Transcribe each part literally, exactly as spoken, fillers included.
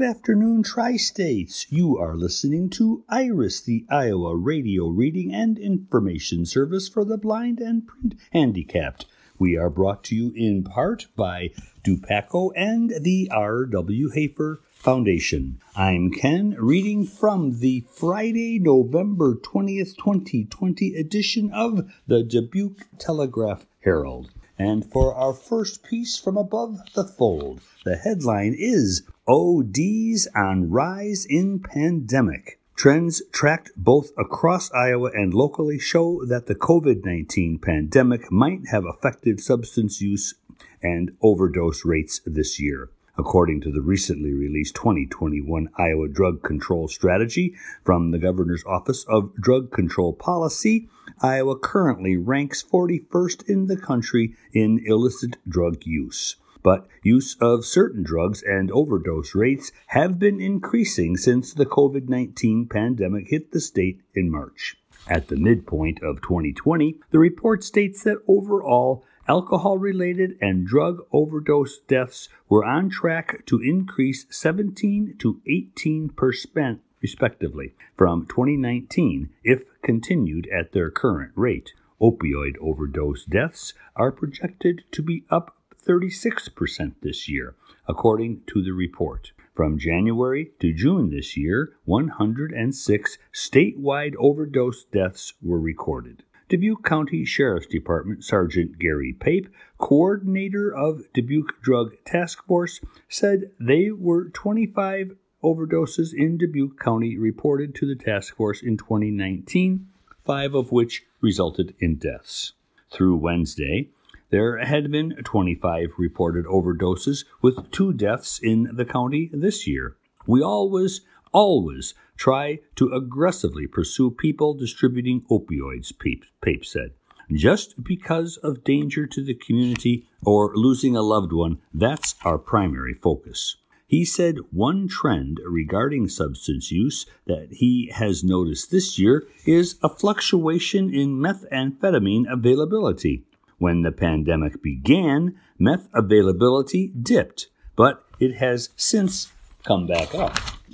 afternoon, Tri-States. You are listening to IRIS, the Iowa Radio Reading and Information Service for the Blind and Print Handicapped. We are brought to you in part by Dupaco and the R W. Hafer Foundation. I'm Ken, reading from the Friday, November twentieth, twenty twenty edition of the Dubuque Telegraph Herald. And for our first piece from above the fold, the headline is O Ds on Rise in Pandemic. Trends tracked both across Iowa and locally show that the covid nineteen pandemic might have affected substance use and overdose rates this year. According to the recently released twenty twenty-one Iowa Drug Control Strategy from the Governor's Office of Drug Control Policy, Iowa currently ranks forty-first in the country in illicit drug use. But use of certain drugs and overdose rates have been increasing since the covid nineteen pandemic hit the state in March. At the midpoint of twenty twenty, the report states that overall, alcohol-related and drug overdose deaths were on track to increase seventeen to eighteen percent respectively from twenty nineteen if continued at their current rate. Opioid overdose deaths are projected to be up thirty-six percent this year, according to the report. From January to June this year, one hundred six statewide overdose deaths were recorded. Dubuque County Sheriff's Department Sergeant Gary Pape, coordinator of Dubuque Drug Task Force, said they were twenty-five overdoses in Dubuque County reported to the task force in twenty nineteen, five of which resulted in deaths. Through Wednesday, there had been twenty-five reported overdoses, with two deaths in the county this year. We always, always try to aggressively pursue people distributing opioids, Pape, Pape said. Just because of danger to the community or losing a loved one, that's our primary focus. He said one trend regarding substance use that he has noticed this year is a fluctuation in methamphetamine availability. When the pandemic began, meth availability dipped, but it has since come back up.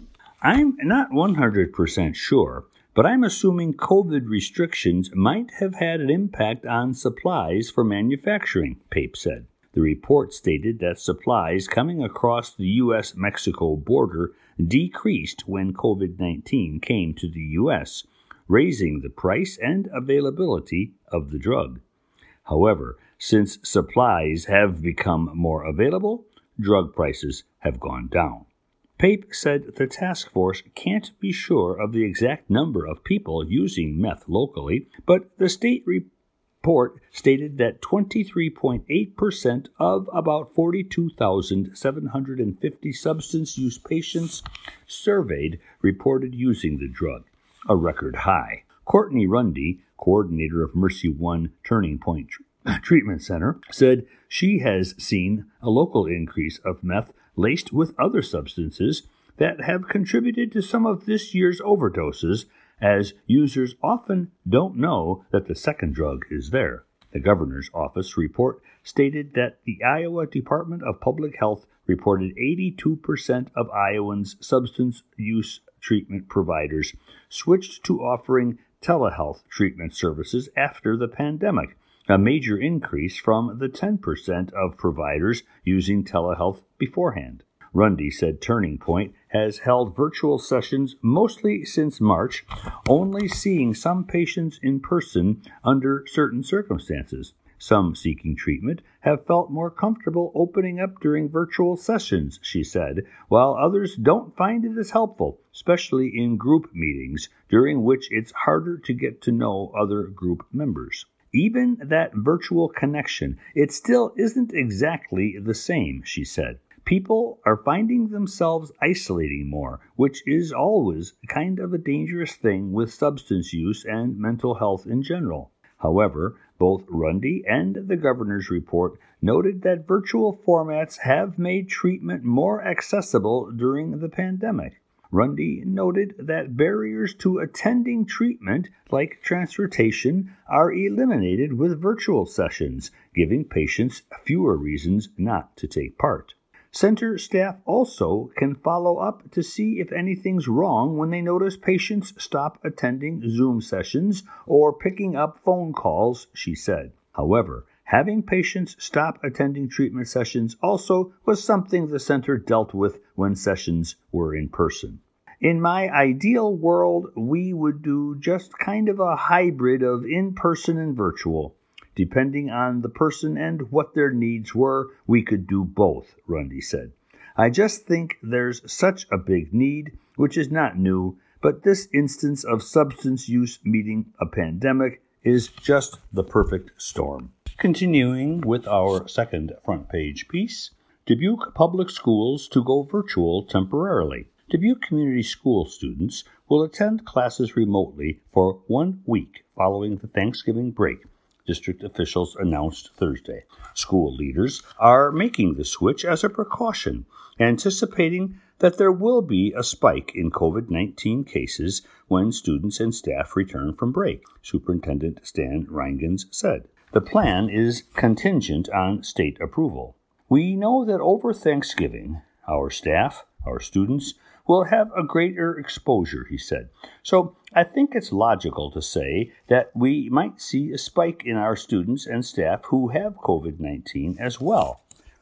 I'm not one hundred percent sure, but I'm assuming COVID restrictions might have had an impact on supplies for manufacturing, Pape said. The report stated that supplies coming across the U S Mexico border decreased when covid nineteen came to the U S, raising the price and availability of the drug. However, since supplies have become more available, drug prices have gone down. Pape said the task force can't be sure of the exact number of people using meth locally, but the state report stated that twenty-three point eight percent of about forty-two thousand seven hundred fifty substance use patients surveyed reported using the drug, a record high. Courtney Rundy, coordinator of Mercy One Turning Point Treatment Center, said she has seen a local increase of meth laced with other substances that have contributed to some of this year's overdoses, as users often don't know that the second drug is there. The governor's office report stated that the Iowa Department of Public Health reported eighty-two percent of Iowans' substance use treatment providers switched to offering telehealth treatment services after the pandemic, a major increase from the ten percent of providers using telehealth beforehand. Rundy said Turning Point has held virtual sessions mostly since March, only seeing some patients in person under certain circumstances. Some seeking treatment have felt more comfortable opening up during virtual sessions, she said, while others don't find it as helpful, especially in group meetings, during which it's harder to get to know other group members. Even that virtual connection, it still isn't exactly the same, she said. People are finding themselves isolating more, which is always kind of a dangerous thing with substance use and mental health in general. However, both Rundy and the governor's report noted that virtual formats have made treatment more accessible during the pandemic. Rundy noted that barriers to attending treatment, like transportation, are eliminated with virtual sessions, giving patients fewer reasons not to take part. Center staff also can follow up to see if anything's wrong when they notice patients stop attending Zoom sessions or picking up phone calls, she said. However, having patients stop attending treatment sessions also was something the center dealt with when sessions were in person. In my ideal world, we would do just kind of a hybrid of in-person and virtual. Depending on the person and what their needs were, we could do both, Rundy said. I just think there's such a big need, which is not new, but this instance of substance use meeting a pandemic is just the perfect storm. Continuing with our second front page piece, Dubuque Public Schools to go virtual temporarily. Dubuque Community School students will attend classes remotely for one week following the Thanksgiving break, district officials announced Thursday. School leaders are making the switch as a precaution, anticipating that there will be a spike in covid nineteen cases when students and staff return from break, Superintendent Stan Reingens said. The plan is contingent on state approval. We know that over Thanksgiving, our staff, our students, will have a greater exposure, he said. So I think it's logical to say that we might see a spike in our students and staff who have covid nineteen as well.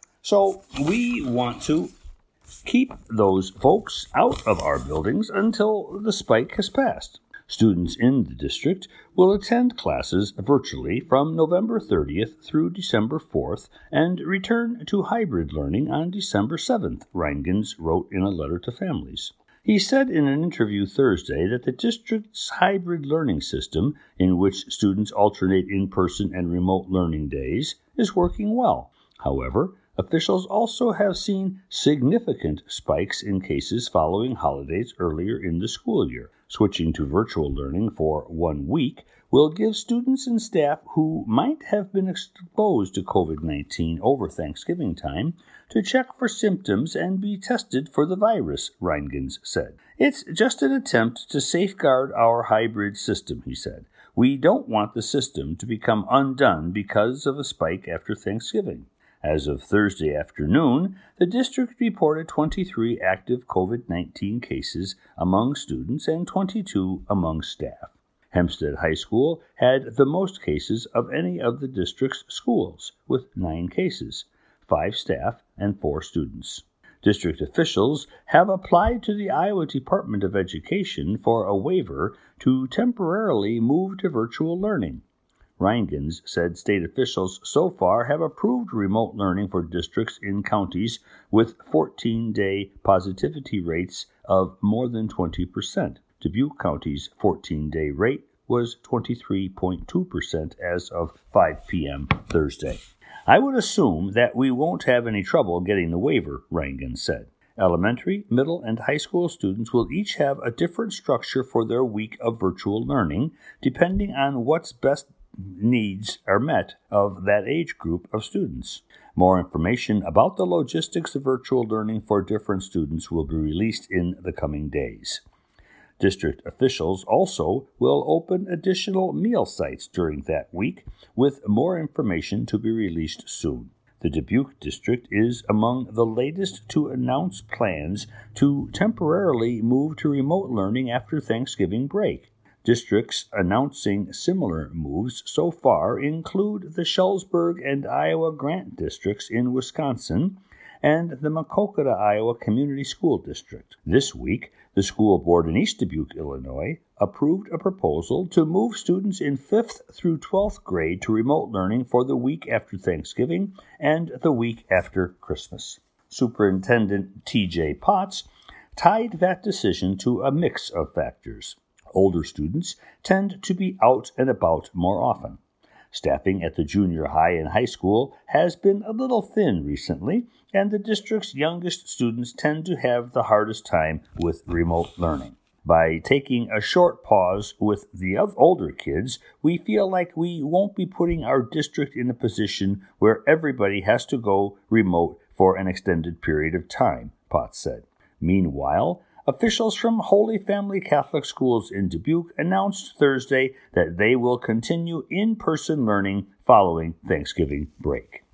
So we want to keep those folks out of our buildings until the spike has passed. Students in the district will attend classes virtually from November thirtieth through December fourth and return to hybrid learning on December seventh, Reingens wrote in a letter to families. He said in an interview Thursday that the district's hybrid learning system, in which students alternate in-person and remote learning days, is working well. However, officials also have seen significant spikes in cases following holidays earlier in the school year. Switching to virtual learning for one week will give students and staff who might have been exposed to covid nineteen over Thanksgiving time to check for symptoms and be tested for the virus, Reingens said. It's just an attempt to safeguard our hybrid system, he said. We don't want the system to become undone because of a spike after Thanksgiving. As of Thursday afternoon, the district reported twenty-three active covid nineteen cases among students and twenty-two among staff. Hempstead High School had the most cases of any of the district's schools, with nine cases, five staff and four students. District officials have applied to the Iowa Department of Education for a waiver to temporarily move to virtual learning. Reingens said state officials so far have approved remote learning for districts in counties with fourteen-day positivity rates of more than twenty percent. Dubuque County's fourteen-day rate was twenty-three point two percent as of five p.m. Thursday. I would assume that we won't have any trouble getting the waiver, Reingens said. Elementary, middle, and high school students will each have a different structure for their week of virtual learning, depending on what's best needs are met of that age group of students. More information about the logistics of virtual learning for different students will be released in the coming days. District officials also will open additional meal sites during that week, with more information to be released soon. The Dubuque District is among the latest to announce plans to temporarily move to remote learning after Thanksgiving break. Districts announcing similar moves so far include the Schellsburg and Iowa Grant districts in Wisconsin and the Maquoketa, Iowa Community School District. This week, the school board in East Dubuque, Illinois, approved a proposal to move students in fifth through twelfth grade to remote learning for the week after Thanksgiving and the week after Christmas. Superintendent T J Potts tied that decision to a mix of factors. Older students tend to be out and about more often. Staffing at the junior high and high school has been a little thin recently, and the district's youngest students tend to have the hardest time with remote learning. By taking a short pause with the older kids, we feel like we won't be putting our district in a position where everybody has to go remote for an extended period of time, Potts said. Meanwhile, officials from Holy Family Catholic Schools in Dubuque announced Thursday that they will continue in-person learning following Thanksgiving break.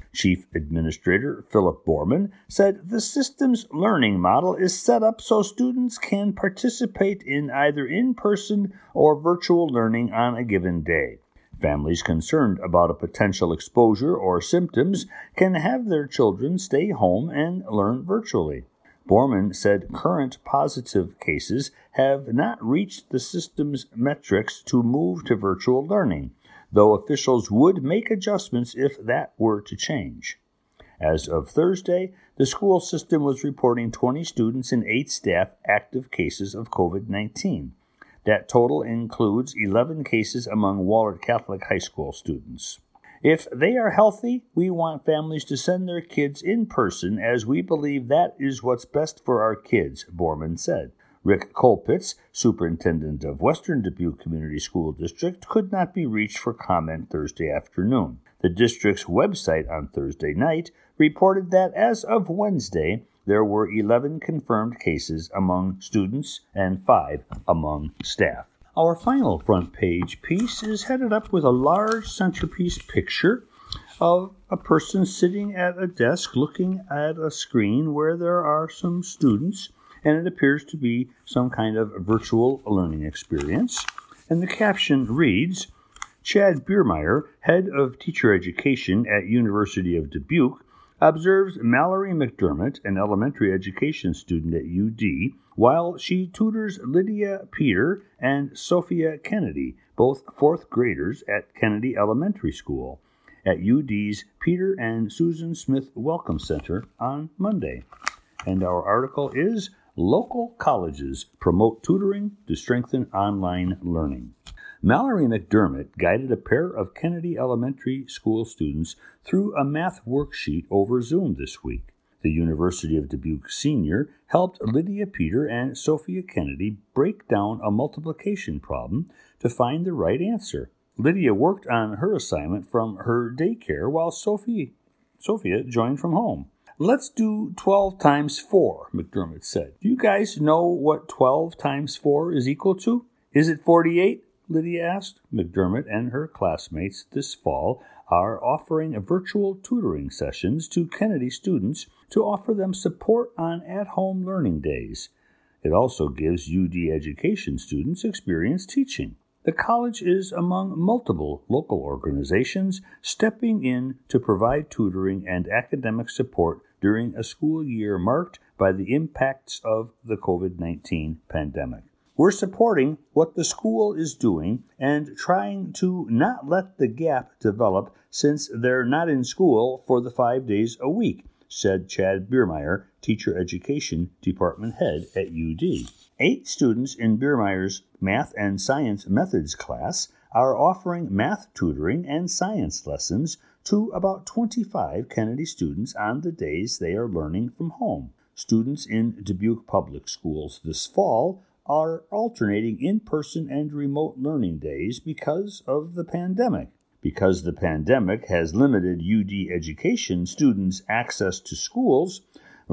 Chief Administrator Philip Borman said the system's learning model is set up so students can participate in either in-person or virtual learning on a given day. Families concerned about a potential exposure or symptoms can have their children stay home and learn virtually. Borman said current positive cases have not reached the system's metrics to move to virtual learning, though officials would make adjustments if that were to change. As of Thursday, the school system was reporting twenty students and eight staff active cases of COVID nineteen. That total includes eleven cases among Wahlert Catholic High School students. If they are healthy, we want families to send their kids in person as we believe that is what's best for our kids, Borman said. Rick Colpitz, superintendent of Western Dubuque Community School District, could not be reached for comment Thursday afternoon. The district's website on Thursday night reported that as of Wednesday, there were eleven confirmed cases among students and five among staff. Our final front page piece is headed up with a large centerpiece picture of a person sitting at a desk looking at a screen where there are some students, and it appears to be some kind of virtual learning experience. And the caption reads, Chad Biermeyer, head of teacher education at University of Dubuque, observes Mallory McDermott, an elementary education student at U D, while she tutors Lydia Peter and Sophia Kennedy, both fourth graders at Kennedy Elementary School, at U D's Peter and Susan Smith Welcome Center on Monday. And our article is Local Colleges Promote Tutoring to Strengthen Online Learning. Mallory McDermott guided a pair of Kennedy Elementary School students through a math worksheet over Zoom this week. The University of Dubuque senior helped Lydia Peter and Sophia Kennedy break down a multiplication problem to find the right answer. Lydia worked on her assignment from her daycare while Sophie, Sophia joined from home. Let's do twelve times four, McDermott said. Do you guys know what twelve times four is equal to? Is it forty-eight? Lydia asked. McDermott and her classmates this fall are offering virtual tutoring sessions to Kennedy students to offer them support on at-home learning days. It also gives U D education students experience teaching. The college is among multiple local organizations stepping in to provide tutoring and academic support during a school year marked by the impacts of the COVID nineteen pandemic. We're supporting what the school is doing and trying to not let the gap develop since they're not in school for the five days a week, said Chad Biermeyer, teacher education department head at U D. Eight students in Biermeyer's Math and Science Methods class are offering math tutoring and science lessons to about twenty-five Kennedy students on the days they are learning from home. Students in Dubuque Public Schools this fall are alternating in-person and remote learning days because of the pandemic. Because the pandemic has limited U D education students' access to schools,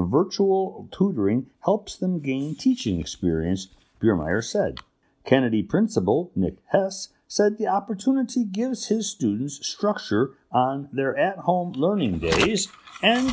virtual tutoring helps them gain teaching experience, Biermeyer said. Kennedy principal Nick Hess said the opportunity gives his students structure on their at-home learning days and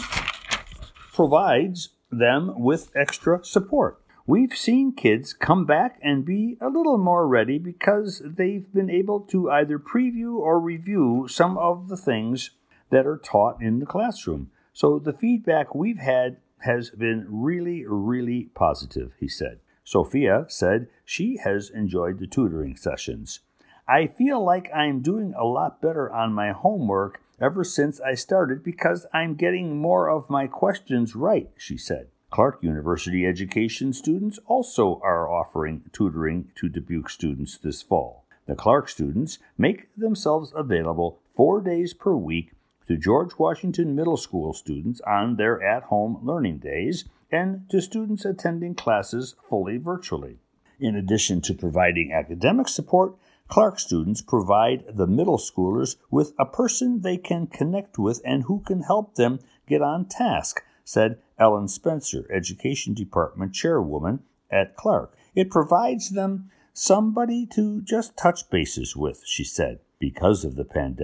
provides them with extra support. We've seen kids come back and be a little more ready because they've been able to either preview or review some of the things that are taught in the classroom. So the feedback we've had has been really, really positive, he said. Sophia said she has enjoyed the tutoring sessions. I feel like I'm doing a lot better on my homework ever since I started because I'm getting more of my questions right, she said. Clark University education students also are offering tutoring to Dubuque students this fall. The Clark students make themselves available four days per week to George Washington Middle School students on their at-home learning days and to students attending classes fully virtually. In addition to providing academic support, Clark students provide the middle schoolers with a person they can connect with and who can help them get on task, said Ellen Spencer, Education Department Chairwoman at Clark. It provides them somebody to just touch bases with, she said. Because of the pandemic,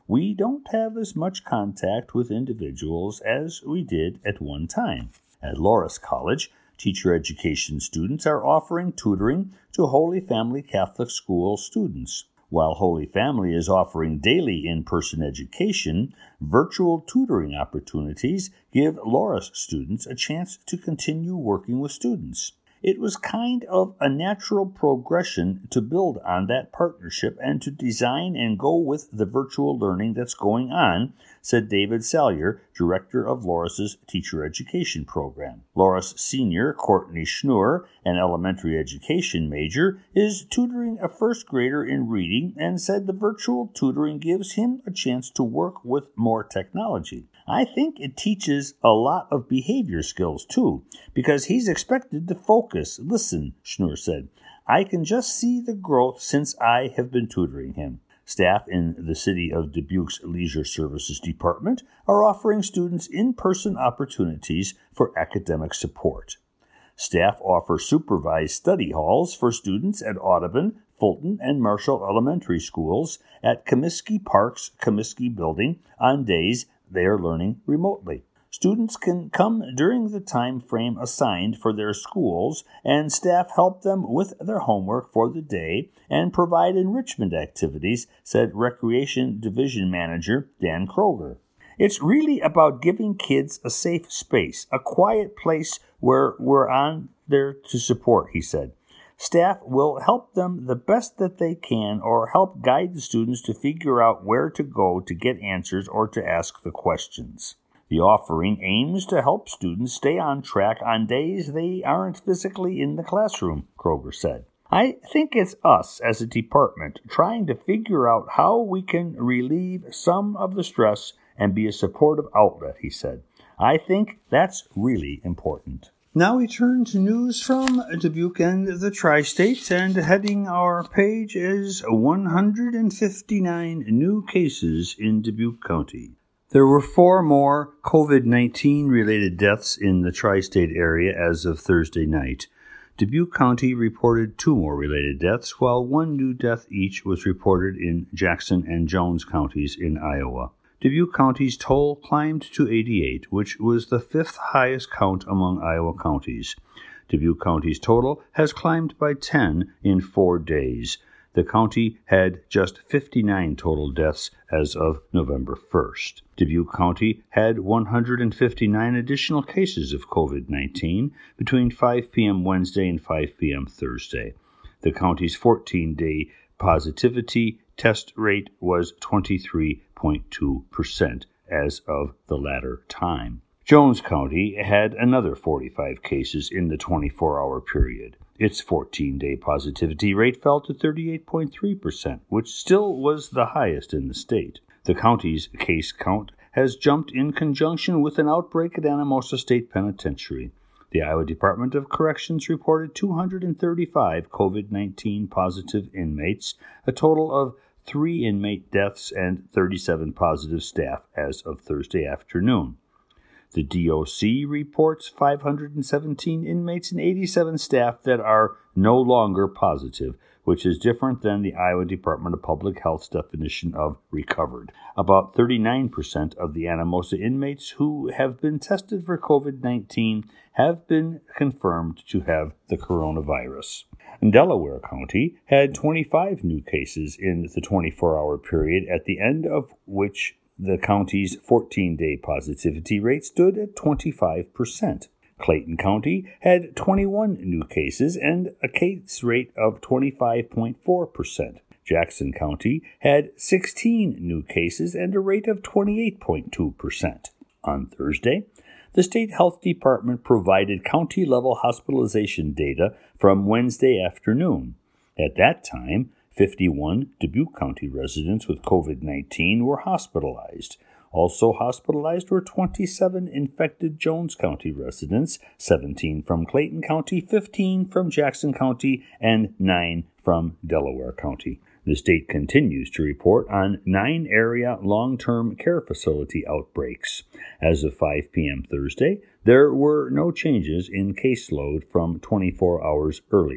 we don't have as much contact with individuals as we did at one time. At Loras College, teacher education students are offering tutoring to Holy Family Catholic School students. While Holy Family is offering daily in-person education, virtual tutoring opportunities give Loras students a chance to continue working with students. It was kind of a natural progression to build on that partnership and to design and go with the virtual learning that's going on, said David Salyer, director of Loras's teacher education program. Loras senior Courtney Schnur, an elementary education major, is tutoring a first grader in reading and said the virtual tutoring gives him a chance to work with more technology. I think it teaches a lot of behavior skills, too, because he's expected to focus. Listen, Schnur said, I can just see the growth since I have been tutoring him. Staff in the City of Dubuque's Leisure Services Department are offering students in-person opportunities for academic support. Staff offer supervised study halls for students at Audubon, Fulton, and Marshall Elementary Schools at Comiskey Park's Comiskey Building on days they are learning remotely. Students can come during the time frame assigned for their schools, and staff help them with their homework for the day and provide enrichment activities, said Recreation Division Manager Dan Kroger. It's really about giving kids a safe space, a quiet place where we're on there to support, he said. Staff will help them the best that they can or help guide the students to figure out where to go to get answers or to ask the questions. The offering aims to help students stay on track on days they aren't physically in the classroom, Kroger said. I think it's us as a department trying to figure out how we can relieve some of the stress and be a supportive outlet, he said. I think that's really important. Now we turn to news from Dubuque and the Tri-States, and heading our page is one hundred fifty-nine new cases in Dubuque County. There were four more COVID nineteen related deaths in the Tri-State area as of Thursday night. Dubuque County reported two more related deaths, while one new death each was reported in Jackson and Jones counties in Iowa. Dubuque County's toll climbed to eighty-eight, which was the fifth highest count among Iowa counties. Dubuque County's total has climbed by ten in four days. The county had just fifty-nine total deaths as of November first. Dubuque County had one hundred fifty-nine additional cases of COVID nineteen between five p.m. Wednesday and five p.m. Thursday. The county's fourteen-day positivity test rate was twenty-three point two percent as of the latter time. Jones County had another forty-five cases in the twenty-four hour period. Its fourteen-day positivity rate fell to thirty-eight point three percent, which still was the highest in the state. The county's case count has jumped in conjunction with an outbreak at Anamosa State Penitentiary. The Iowa Department of Corrections reported two hundred thirty-five COVID nineteen positive inmates, a total of three inmate deaths and thirty-seven positive staff as of Thursday afternoon. The D O C reports five hundred seventeen inmates and eighty-seven staff that are no longer positive, which is different than the Iowa Department of Public Health's definition of recovered. About thirty-nine percent of the Anamosa inmates who have been tested for COVID nineteen have been confirmed to have the coronavirus. Delaware County had twenty-five new cases in the twenty-four hour period, at the end of which the county's fourteen-day positivity rate stood at twenty-five percent. Clayton County had twenty-one new cases and a case rate of twenty-five point four percent. Jackson County had sixteen new cases and a rate of twenty-eight point two percent. On Thursday, the State Health Department provided county-level hospitalization data from Wednesday afternoon. At that time, fifty-one Dubuque County residents with COVID nineteen were hospitalized. Also hospitalized were twenty-seven infected Jones County residents, seventeen from Clayton County, fifteen from Jackson County, and nine from Delaware County. The state continues to report on nine area long-term care facility outbreaks. As of five p.m. Thursday, there were no changes in caseload from twenty-four hours earlier.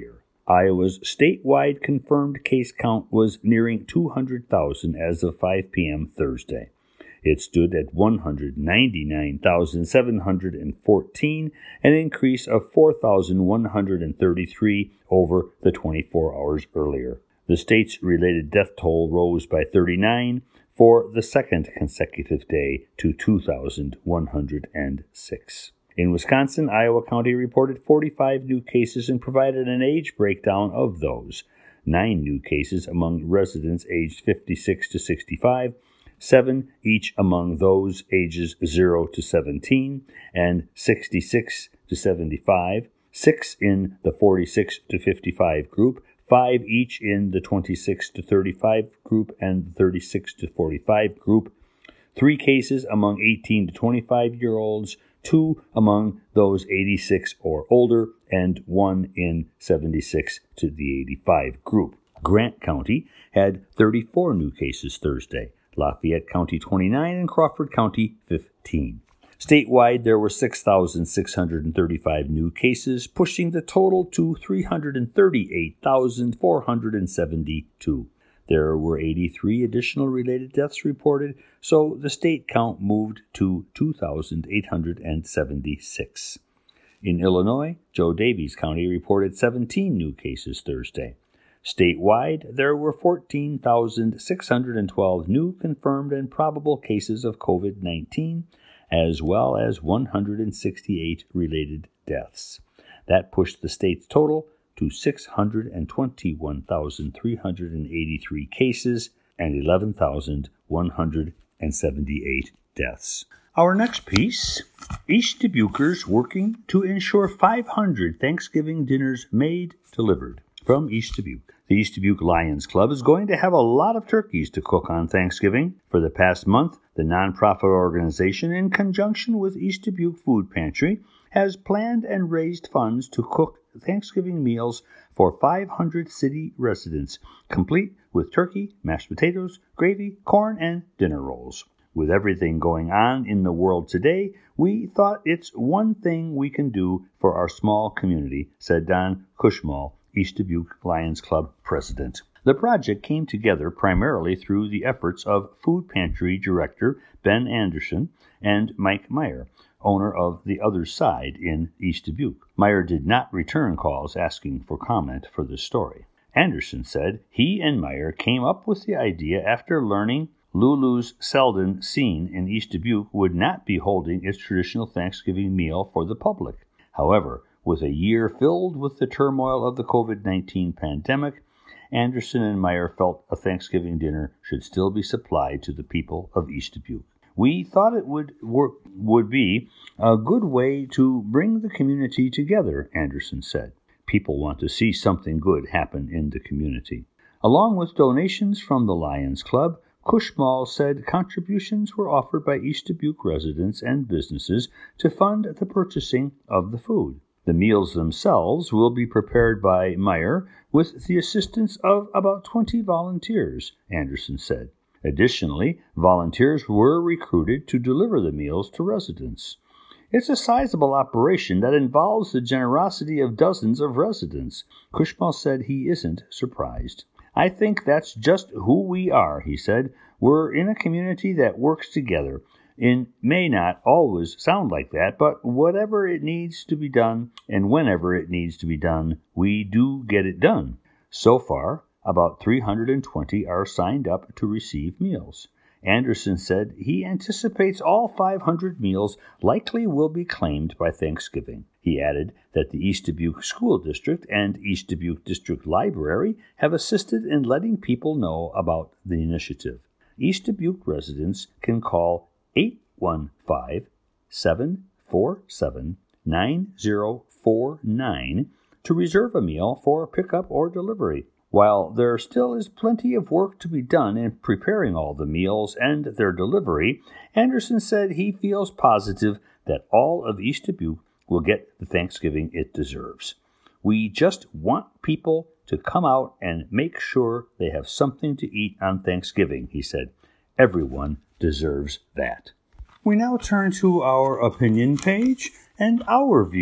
Iowa's statewide confirmed case count was nearing two hundred thousand as of five p.m. Thursday. It stood at one hundred ninety-nine thousand seven hundred fourteen, an increase of four thousand one hundred thirty-three over the twenty-four hours earlier. The state's related death toll rose by thirty-nine for the second consecutive day to two thousand one hundred six. In Wisconsin, Iowa County reported forty-five new cases and provided an age breakdown of those. Nine new cases among residents aged fifty-six to sixty-five, seven each among those ages zero to seventeen and sixty-six to seventy-five, six in the forty-six to fifty-five group, five each in the twenty-six to thirty-five group and the thirty-six to forty-five group, three cases among eighteen to twenty-five-year-olds, two among those eighty-six or older, and one in seventy-six to the eighty-five group. Grant County had thirty-four new cases Thursday, Lafayette County twenty-nine, and Crawford County fifteen. Statewide, there were six thousand six hundred thirty-five new cases, pushing the total to three hundred thirty-eight thousand four hundred seventy-two. There were eighty-three additional related deaths reported, so the state count moved to two thousand eight hundred seventy-six. In Illinois, Joe Daviess County reported seventeen new cases Thursday. Statewide, there were fourteen thousand six hundred twelve new confirmed and probable cases of covid nineteen, as well as one hundred sixty-eight related deaths. That pushed the state's total to six hundred twenty-one thousand three hundred eighty-three cases and eleven thousand one hundred seventy-eight deaths. Our next piece, East Dubukers working to ensure five hundred Thanksgiving dinners made delivered. From East Dubuque. The East Dubuque Lions Club is going to have a lot of turkeys to cook on Thanksgiving. For the past month, the nonprofit organization, in conjunction with East Dubuque Food Pantry, has planned and raised funds to cook Thanksgiving meals for five hundred city residents, complete with turkey, mashed potatoes, gravy, corn, and dinner rolls. With everything going on in the world today, we thought it's one thing we can do for our small community, said Don Cushmall, East Dubuque Lions Club president. The project came together primarily through the efforts of Food Pantry Director Ben Anderson and Mike Meyer, owner of The Other Side in East Dubuque. Meyer did not return calls asking for comment for this story. Anderson said he and Meyer came up with the idea after learning Lulu's Selden Scene in East Dubuque would not be holding its traditional Thanksgiving meal for the public. However, with a year filled with the turmoil of the covid nineteen pandemic, Anderson and Meyer felt a Thanksgiving dinner should still be supplied to the people of East Dubuque. We thought it would work, would be a good way to bring the community together, Anderson said. People want to see something good happen in the community. Along with donations from the Lions Club, Cushmall said contributions were offered by East Dubuque residents and businesses to fund the purchasing of the food. The meals themselves will be prepared by Meyer with the assistance of about twenty volunteers, Anderson said. Additionally, volunteers were recruited to deliver the meals to residents. It's a sizable operation that involves the generosity of dozens of residents. Cushmall said he isn't surprised. I think that's just who we are, he said. We're in a community that works together. It may not always sound like that, but whatever it needs to be done and whenever it needs to be done, we do get it done. So far, about three hundred twenty are signed up to receive meals. Anderson said he anticipates all five hundred meals likely will be claimed by Thanksgiving. He added that the East Dubuque School District and East Dubuque District Library have assisted in letting people know about the initiative. East Dubuque residents can call eight one five, seven four seven, nine zero four nine to reserve a meal for pickup or delivery. While there still is plenty of work to be done in preparing all the meals and their delivery, Anderson said he feels positive that all of East Dubuque will get the Thanksgiving it deserves. We just want people to come out and make sure they have something to eat on Thanksgiving, he said. Everyone deserves that. We now turn to our opinion page and our view.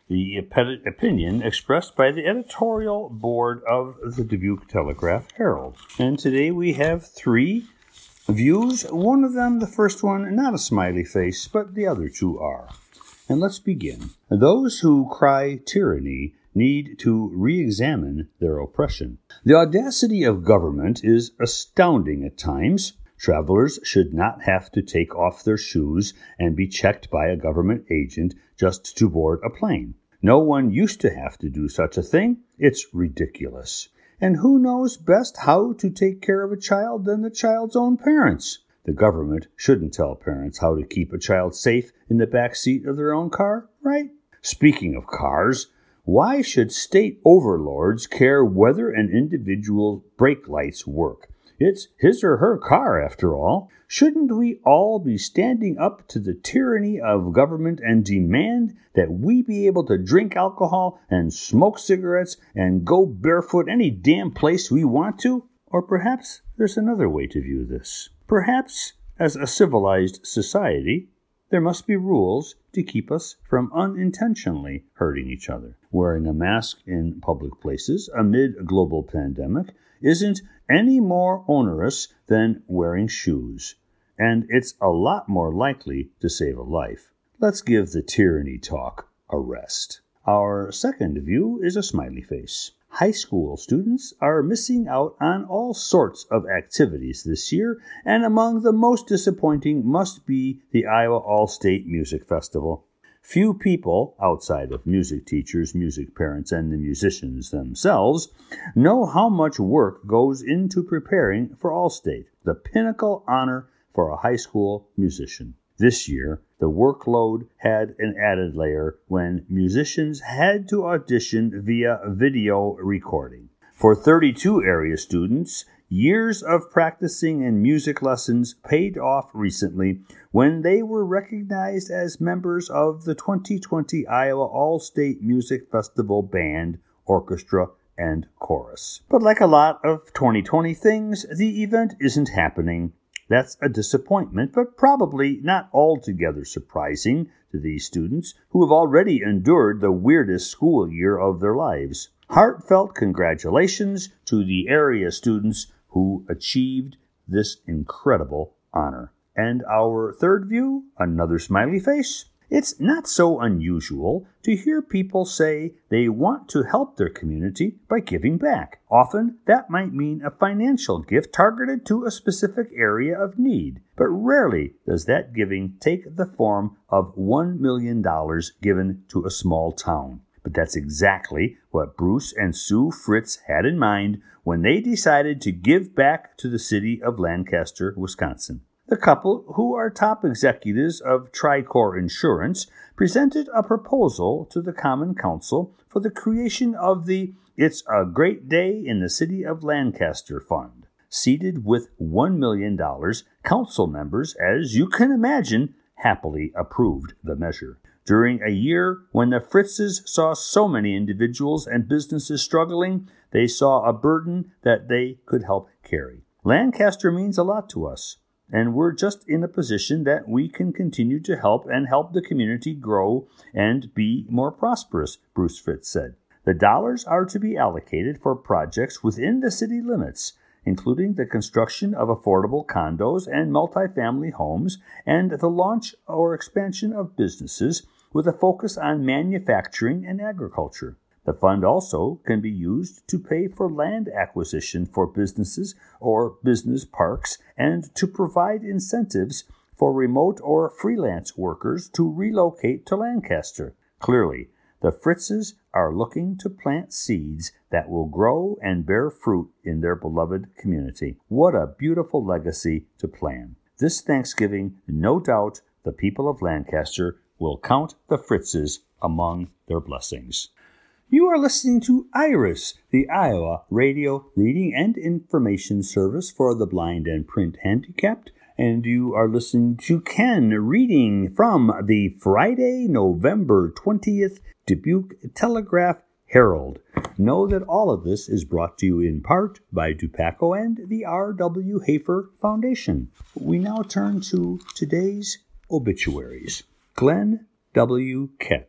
the opinion expressed by the editorial board of the Dubuque Telegraph-Herald. And today we have three views. One of them, the first one, not a smiley face, but the other two are. And let's begin. Those who cry tyranny need to re-examine their oppression. The audacity of government is astounding at times. Travelers should not have to take off their shoes and be checked by a government agent just to board a plane. No one used to have to do such a thing. It's ridiculous. And who knows best how to take care of a child than the child's own parents? The government shouldn't tell parents how to keep a child safe in the back seat of their own car, right? Speaking of cars, why should state overlords care whether an individual's brake lights work? It's his or her car, after all. Shouldn't we all be standing up to the tyranny of government and demand that we be able to drink alcohol and smoke cigarettes and go barefoot any damn place we want to? Or perhaps there's another way to view this. Perhaps, as a civilized society, there must be rules to keep us from unintentionally hurting each other. Wearing a mask in public places amid a global pandemic isn't any more onerous than wearing shoes, and it's a lot more likely to save a life. Let's give the tyranny talk a rest. Our second view is a smiley face. High school students are missing out on all sorts of activities this year, and among the most disappointing must be the Iowa All-State Music Festival. Few people, outside of music teachers, music parents, and the musicians themselves, know how much work goes into preparing for All-State, the pinnacle honor for a high school musician. This year, the workload had an added layer when musicians had to audition via video recording. For thirty-two area students, years of practicing and music lessons paid off recently when they were recognized as members of the twenty twenty Iowa All-State Music Festival Band, Orchestra, and Chorus. But like a lot of twenty twenty things, the event isn't happening. That's a disappointment, but probably not altogether surprising to these students who have already endured the weirdest school year of their lives. Heartfelt congratulations to the area students who achieved this incredible honor. And our third view, another smiley face. It's not so unusual to hear people say they want to help their community by giving back. Often, that might mean a financial gift targeted to a specific area of need. But rarely does that giving take the form of one million dollars given to a small town. But that's exactly what Bruce and Sue Fritz had in mind when they decided to give back to the city of Lancaster, Wisconsin. The couple, who are top executives of Tricor Insurance, presented a proposal to the Common Council for the creation of the It's a Great Day in the City of Lancaster Fund. Seated with one million dollars, council members, as you can imagine, happily approved the measure. During a year when the Fritzes saw so many individuals and businesses struggling, they saw a burden that they could help carry. Lancaster means a lot to us, and we're just in a position that we can continue to help and help the community grow and be more prosperous, Bruce Fritz said. The dollars are to be allocated for projects within the city limits, including the construction of affordable condos and multifamily homes and the launch or expansion of businesses with a focus on manufacturing and agriculture. The fund also can be used to pay for land acquisition for businesses or business parks and to provide incentives for remote or freelance workers to relocate to Lancaster. Clearly, the Fritzes are looking to plant seeds that will grow and bear fruit in their beloved community. What a beautiful legacy to plan. This Thanksgiving, no doubt, the people of Lancaster will count the Fritzes among their blessings. You are listening to IRIS, the Iowa Radio Reading and Information Service for the Blind and Print Handicapped, and you are listening to Ken reading from the Friday, November twentieth Dubuque Telegraph-Herald. Know that all of this is brought to you in part by Dupaco and the R W Hafer Foundation. We now turn to today's obituaries. Glenn W. Ketz,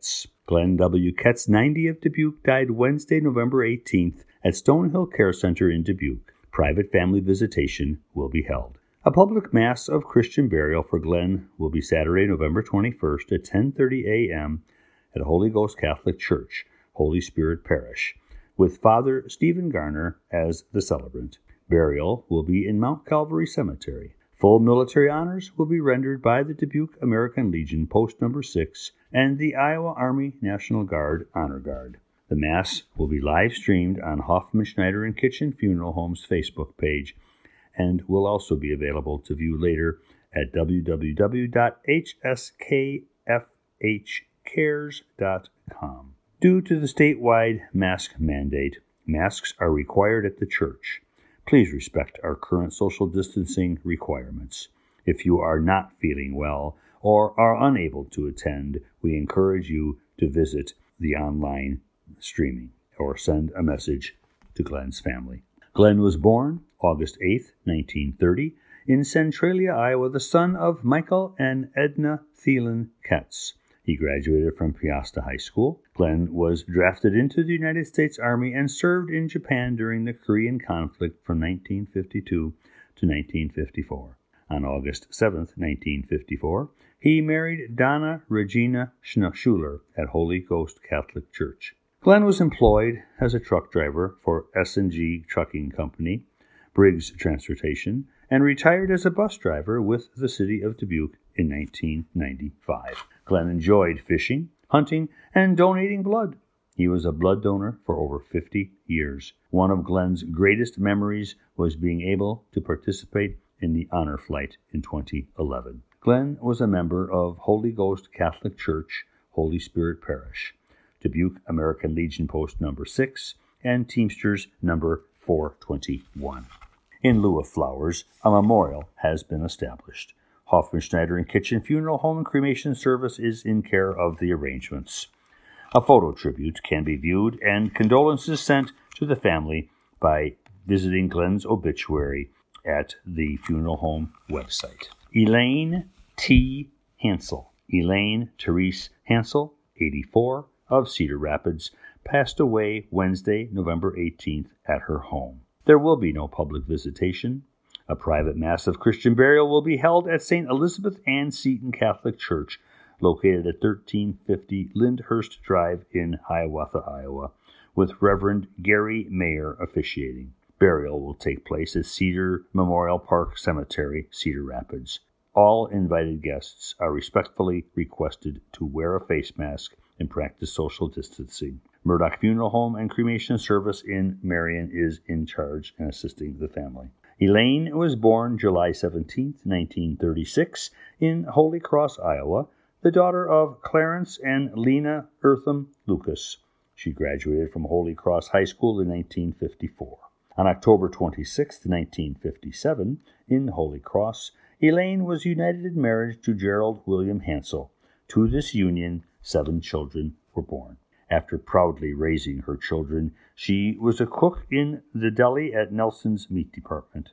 Glenn W. Ketz, ninety, of Dubuque, died Wednesday, November eighteenth at Stonehill Care Center in Dubuque. Private family visitation will be held. A public Mass of Christian burial for Glenn will be Saturday, November twenty-first at ten thirty a.m. at Holy Ghost Catholic Church, Holy Spirit Parish, with Father Stephen Garner as the celebrant. Burial will be in Mount Calvary Cemetery. Full military honors will be rendered by the Dubuque American Legion Post Number six and the Iowa Army National Guard Honor Guard. The Mass will be live streamed on Hoffman, Schneider, and Kitchen Funeral Home's Facebook page and will also be available to view later at w w w dot h s k f h cares dot com. Due to the statewide mask mandate, masks are required at the church. Please respect our current social distancing requirements. If you are not feeling well or are unable to attend, we encourage you to visit the online streaming or send a message to Glenn's family. Glenn was born August eighth, nineteen thirty, in Centralia, Iowa, the son of Michael and Edna Thielen Ketz. He graduated from Piasta High School. Glenn was drafted into the United States Army and served in Japan during the Korean conflict from nineteen fifty-two to nineteen fifty-four. On August seventh, nineteen fifty-four, he married Donna Regina Schuler at Holy Ghost Catholic Church. Glenn was employed as a truck driver for S and G Trucking Company, Briggs Transportation, and retired as a bus driver with the city of Dubuque in nineteen ninety-five. Glenn enjoyed fishing, hunting, and donating blood. He was a blood donor for over fifty years. One of Glenn's greatest memories was being able to participate in the honor flight in twenty eleven. Glenn was a member of Holy Ghost Catholic Church, Holy Spirit Parish, Dubuque American Legion Post Number six, and Teamsters Number four twenty-one. In lieu of flowers, a memorial has been established. Hoffman, Schneider, and Kitchen Funeral Home and Cremation Service is in care of the arrangements. A photo tribute can be viewed and condolences sent to the family by visiting Glenn's obituary at the funeral home website. Elaine T. Hansel. Elaine Therese Hansel, eighty-four, of Cedar Rapids, passed away Wednesday, November eighteenth, at her home. There will be no public visitation. A private Mass of Christian burial will be held at Saint Elizabeth Ann Seton Catholic Church, located at thirteen fifty Lyndhurst Drive in Hiawatha, Iowa, with Reverend Gary Mayer officiating. Burial will take place at Cedar Memorial Park Cemetery, Cedar Rapids. All invited guests are respectfully requested to wear a face mask and practice social distancing. Murdoch Funeral Home and Cremation Service in Marion is in charge and assisting the family. Elaine was born July seventeenth, nineteen thirty-six, in Holy Cross, Iowa, the daughter of Clarence and Lena Eartham Lucas. She graduated from Holy Cross High School in nineteen fifty-four. On October twenty-sixth, nineteen fifty-seven, in Holy Cross, Elaine was united in marriage to Gerald William Hansel. To this union, seven children were born. After proudly raising her children, she was a cook in the deli at Nelson's Meat Department.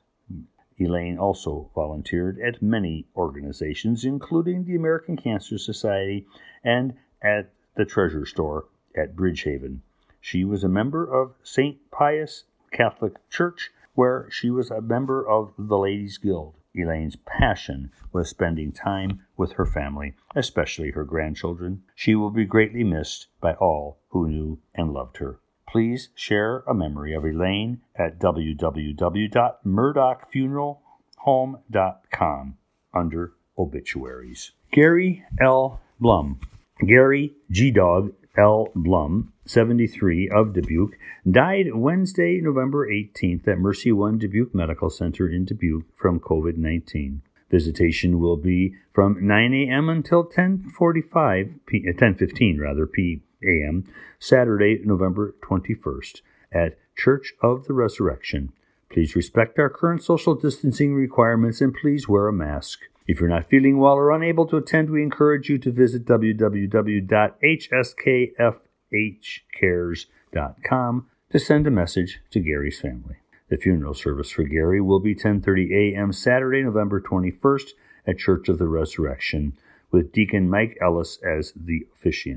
Elaine also volunteered at many organizations, including the American Cancer Society and at the Treasure Store at Bridgehaven. She was a member of Saint Pius Catholic Church, where she was a member of the Ladies' Guild. Elaine's passion was spending time with her family, especially her grandchildren. She will be greatly missed by all who knew and loved her. Please share a memory of Elaine at w w w dot murdoch funeral home dot com under obituaries. Gary L. Blum. Gary G. Dog L. Blum, seventy-three, of Dubuque, died Wednesday, November eighteenth at Mercy One Dubuque Medical Center in Dubuque from covid nineteen. Visitation will be from nine a.m. until ten forty-five, p- ten fifteen rather, p m, Saturday, November twenty-first, at Church of the Resurrection. Please respect our current social distancing requirements and please wear a mask. If you're not feeling well or unable to attend, we encourage you to visit w w w dot h s k f h cares dot com to send a message to Gary's family. The funeral service for Gary will be ten thirty a.m. Saturday, November twenty-first at Church of the Resurrection, with Deacon Mike Ellis as the officiant.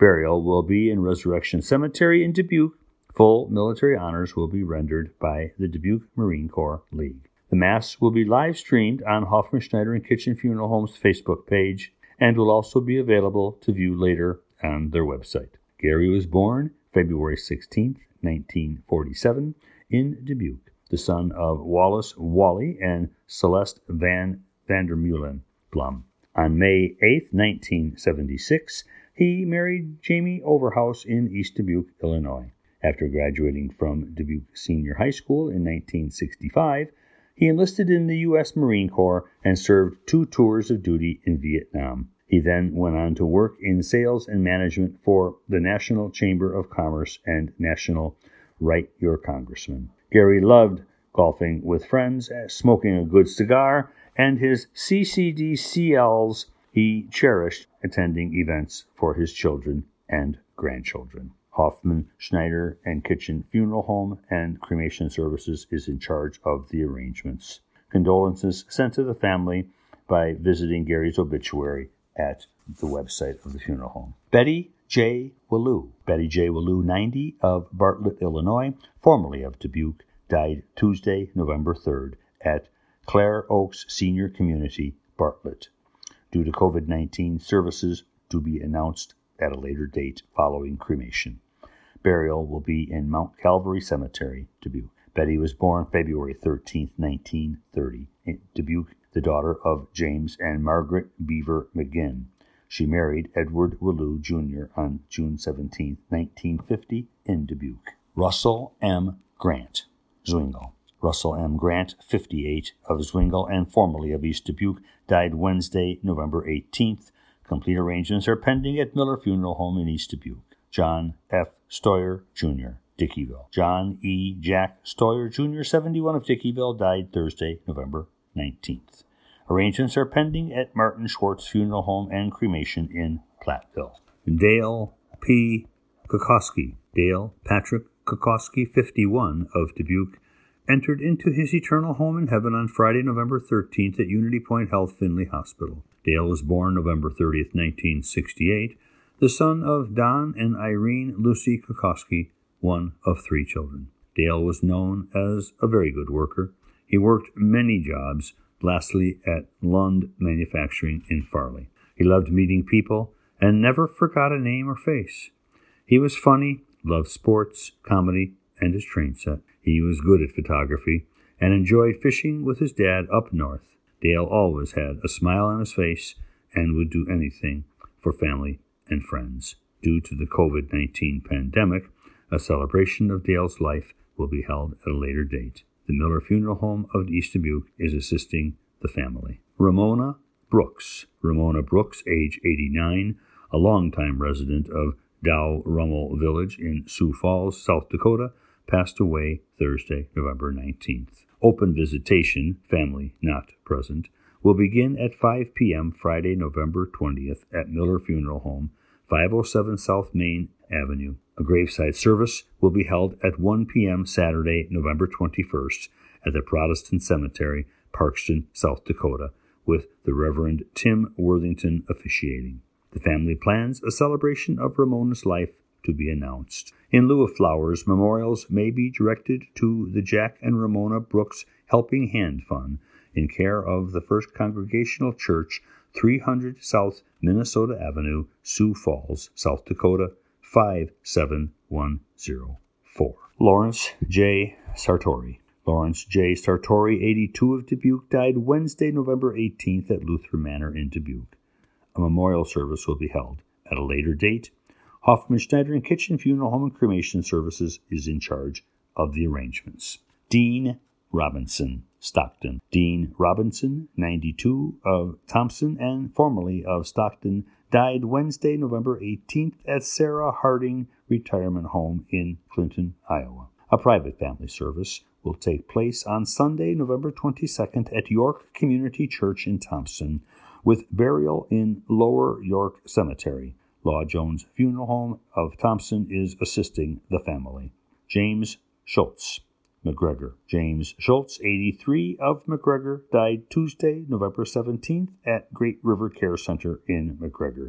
Burial will be in Resurrection Cemetery in Dubuque. Full military honors will be rendered by the Dubuque Marine Corps League. The Mass will be live streamed on Hoffman Schneider and Kitchen Funeral Home's Facebook page and will also be available to view later on their website. Gary was born February sixteenth, nineteen forty-seven, in Dubuque, the son of Wallace Wally and Celeste Van Vandermeulen Blum. On May eighth, nineteen seventy-six, he married Jamie Overhouse in East Dubuque, Illinois. After graduating from Dubuque Senior High School in nineteen sixty-five, he enlisted in the U S Marine Corps and served two tours of duty in Vietnam. He then went on to work in sales and management for the National Chamber of Commerce and National Write Your Congressman. Gary loved golfing with friends, smoking a good cigar, and his C C D C Ls. He cherished attending events for his children and grandchildren. Hoffman Schneider and Kitchen Funeral Home and Cremation Services is in charge of the arrangements. Condolences sent to the family by visiting Gary's obituary at the website of the funeral home. Betty J. Wallou. Betty J. Wallou, ninety, of Bartlett, Illinois, formerly of Dubuque, died Tuesday, November third, at Clare Oaks Senior Community, Bartlett. Due to COVID nineteen, services to be announced at a later date following cremation. Burial will be in Mount Calvary Cemetery, Dubuque. Betty was born February thirteenth, nineteen thirty, in Dubuque, the daughter of James and Margaret Beaver McGinn. She married Edward Wallou, Junior on June seventeenth, nineteen fifty, in Dubuque. Russell M. Grant, Zwingle. Russell M. Grant, fifty-eight, of Zwingle and formerly of East Dubuque, died Wednesday, November eighteenth. Complete arrangements are pending at Miller Funeral Home in East Dubuque. John F. Stoyer, Junior, Dickeyville. John E. Jack Stoyer, Junior, seventy-one, of Dickeyville, died Thursday, November nineteenth. Arrangements are pending at Martin Schwartz Funeral Home and Cremation in Platteville. Dale P. Kokoski. Dale Patrick Kokoski, fifty-one, of Dubuque, entered into his eternal home in heaven on Friday, November thirteenth at Unity Point Health Finley Hospital. Dale was born November thirtieth, nineteen sixty-eight, the son of Don and Irene Lucy Kokoski, one of three children. Dale was known as a very good worker. He worked many jobs, lastly at Lund Manufacturing in Farley. He loved meeting people and never forgot a name or face. He was funny, loved sports, comedy, and his train set. He was good at photography and enjoyed fishing with his dad up north. Dale always had a smile on his face and would do anything for family and friends. Due to the COVID nineteen pandemic, a celebration of Dale's life will be held at a later date. The Miller Funeral Home of East Dubuque is assisting the family. Ramona Brooks. Ramona Brooks, age eighty-nine, a longtime resident of Dow Rummel Village in Sioux Falls, South Dakota, passed away Thursday, November nineteenth. Open visitation, family not present, will begin at five p.m. Friday, November twentieth at Miller Funeral Home, five oh seven South Main Avenue. A graveside service will be held at one p.m. Saturday, November twenty-first at the Protestant Cemetery, Parkston, South Dakota, with the Reverend Tim Worthington officiating. The family plans a celebration of Ramona's life to be announced. In lieu of flowers, memorials may be directed to the Jack and Ramona Brooks Helping Hand Fund in care of the First Congregational Church, three hundred South Minnesota Avenue, Sioux Falls, South Dakota, five seven one zero four. Lawrence J. Sartori. Lawrence J. Sartori, eighty-two, of Dubuque, died Wednesday, November eighteenth at Lutheran Manor in Dubuque. A memorial service will be held at a later date. Hoffman Schneider and Kitchen Funeral Home and Cremation Services is in charge of the arrangements. Dean Robinson, Stockton. Dean Robinson, ninety-two, of Thompson and formerly of Stockton, died Wednesday, November eighteenth at Sarah Harding Retirement Home in Clinton, Iowa. A private family service will take place on Sunday, November twenty-second at York Community Church in Thompson, with burial in Lower York Cemetery. Law Jones Funeral Home of Thompson is assisting the family. James Schultz, McGregor. James Schultz, eighty-three, of McGregor, died Tuesday, November seventeenth at Great River Care Center in McGregor.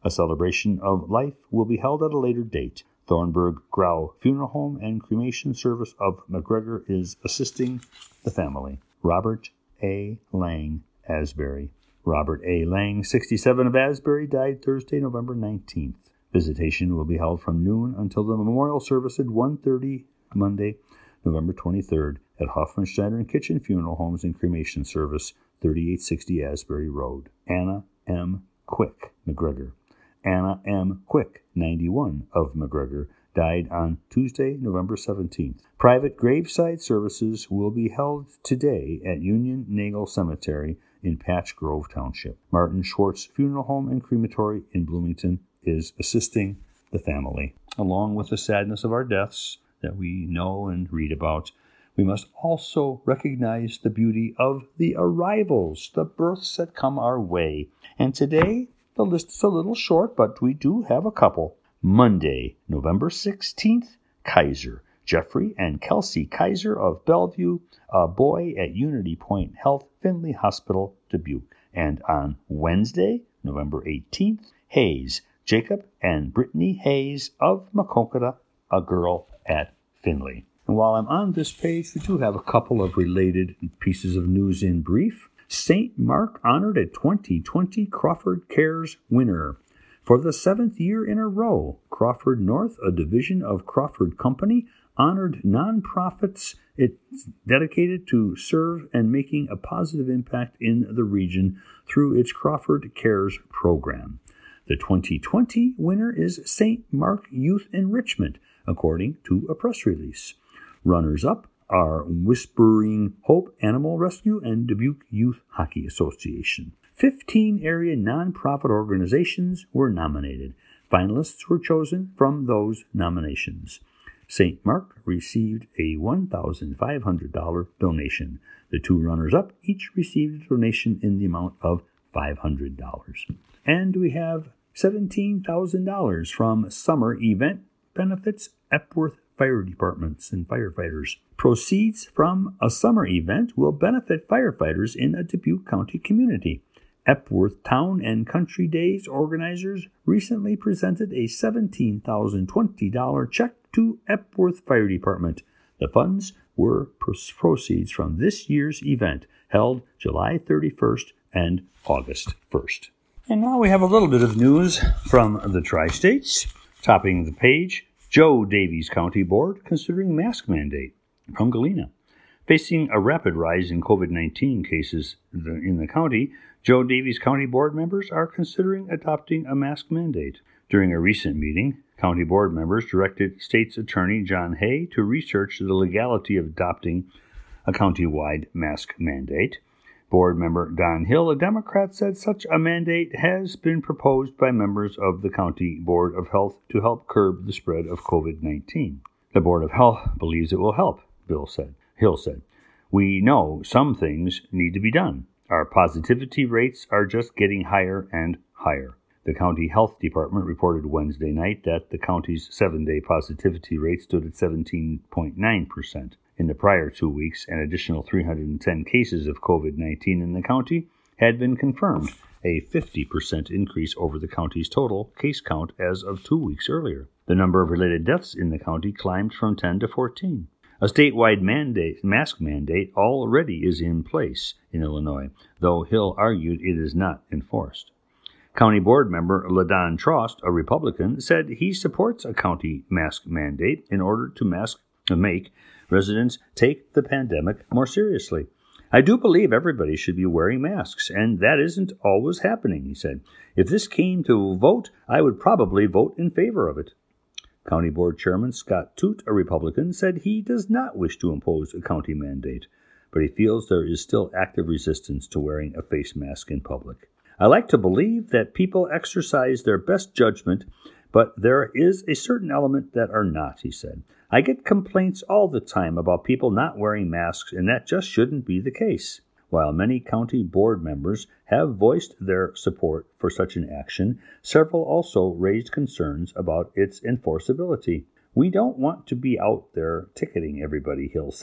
A celebration of life will be held at a later date. Thornburg Grau Funeral Home and Cremation Service of McGregor is assisting the family. Robert A. Lang, Asbury. Robert A. Lang, sixty-seven, of Asbury, died Thursday, November nineteenth. Visitation will be held from noon until the memorial service at one thirty Monday, November twenty-third, at Hoffmansteiner and Kitchen Funeral Homes and Cremation Service, thirty-eight sixty Asbury Road. Anna M. Quick, McGregor. Anna M. Quick, ninety-one, of McGregor, died on Tuesday, November seventeenth. Private graveside services will be held today at Union Nagel Cemetery in Patch Grove Township. Martin Schwartz Funeral Home and Crematory in Bloomington is assisting the family. Along with the sadness of our deaths that we know and read about, we must also recognize the beauty of the arrivals, the births that come our way. And today, the list is a little short, but we do have a couple. Monday, November sixteenth, Kaiser. Jeffrey and Kelsey Kaiser of Bellevue, a boy at Unity Point Health, Finley Hospital, Dubuque. And on Wednesday, November eighteenth, Hayes. Jacob and Brittany Hayes of Maquoketa, a girl at Finley. And while I'm on this page, we do have a couple of related pieces of news in brief. Saint Mark honored a twenty twenty Crawford Cares winner. For the seventh year in a row, Crawford North, a division of Crawford Company, honored nonprofits it's dedicated to serve and making a positive impact in the region through its Crawford Cares program. The twenty twenty winner is Saint Mark Youth Enrichment, according to a press release. Runners-up are Whispering Hope Animal Rescue and Dubuque Youth Hockey Association. Fifteen area nonprofit organizations were nominated. Finalists were chosen from those nominations. Saint Mark received a one thousand five hundred dollars donation. The two runners-up each received a donation in the amount of five hundred dollars. And we have seventeen thousand dollars from Summer Event Benefits Epworth Fire Departments and Firefighters. Proceeds from a summer event will benefit firefighters in a Dubuque County community. Epworth Town and Country Days organizers recently presented a seventeen thousand twenty dollars check to Epworth Fire Department. The funds were proceeds from this year's event, held July thirty-first and August first. And now we have a little bit of news from the Tri-States. Topping the page, Joe Davies County Board considering mask mandate. From Galena. Facing a rapid rise in COVID nineteen cases in the county, Joe Davies County Board members are considering adopting a mask mandate. During a recent meeting, County Board members directed State's Attorney John Hay to research the legality of adopting a county-wide mask mandate. Board member Don Hill, a Democrat, said such a mandate has been proposed by members of the County Board of Health to help curb the spread of COVID nineteen. The Board of Health believes it will help, Bill said. Hill said, "We know some things need to be done. Our positivity rates are just getting higher and higher." The County Health Department reported Wednesday night that the county's seven-day positivity rate stood at seventeen point nine percent. In the prior two weeks, an additional three hundred ten cases of COVID nineteen in the county had been confirmed, a fifty percent increase over the county's total case count as of two weeks earlier. The number of related deaths in the county climbed from ten to fourteen. A statewide mandate, mask mandate already is in place in Illinois, though Hill argued it is not enforced. County Board member LaDon Trost, a Republican, said he supports a county mask mandate in order to mask, make residents take the pandemic more seriously. "I do believe everybody should be wearing masks, and that isn't always happening," he said. "If this came to vote, I would probably vote in favor of it." County Board Chairman Scott Toot, a Republican, said he does not wish to impose a county mandate, but he feels there is still active resistance to wearing a face mask in public. "I like to believe that people exercise their best judgment, but there is a certain element that are not," he said. "I get complaints all the time about people not wearing masks, and that just shouldn't be the case." While many county board members have voiced their support for such an action, several also raised concerns about its enforceability. "We don't want to be out there ticketing everybody," Hill said.